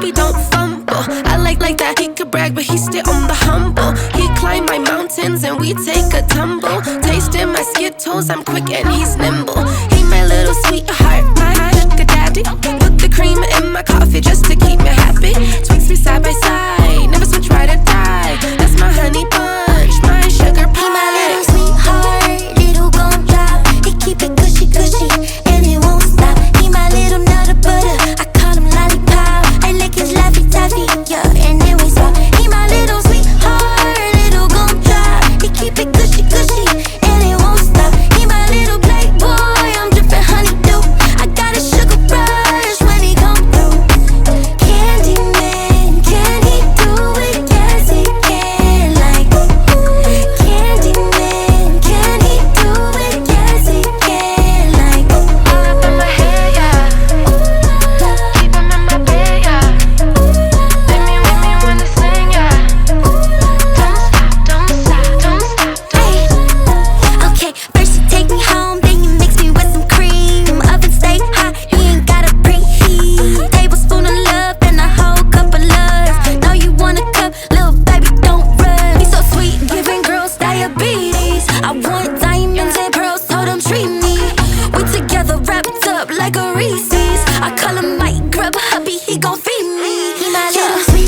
he don't fumble. I like that he could brag, but he stay on the humble. He climb my mountains and we take a tumble. Tasting my Skittles, I'm quick and he's nimble. He my little sweetheart, my sugar daddy. Put the cream in my coffee just to keep me happy. Twix me side by side, never switch ride or die. That's my honey bunch, my sugar pie. He my little sweetheart, little gon' drop. He keep it cushy, cushy, and it won't stop. He my little nutter butter, I call him lollipop. I lick his Laffy Taffy, yeah, and then we swap. He my little sweetheart, little gon' drop. He keep it cushy, cushy, and it won't stop. He my little playboy, I'm drippin' honeydew. I got a sugar rush when he come through. Candyman, can he do it? Yes, he can. Like Candyman, can he do it? Yes, he can. Like all up in my head, yeah. Keep him in my bed, yeah. Let me with me when I sing, yeah. Don't stop, don't stop, don't stop, don't. Okay, first you take me home, then you mix me with some cream. Oven stay hot, you ain't gotta preheat. Tablespoon of love and a whole cup of love. Know you want a cup, little baby, don't rush. He's so sweet, giving girls diabetes. I want diamonds and pearls, so don't treat me. We together wrapped up like a Reese's. I call him Mike, grab a hubby, he gon' feed me. He my little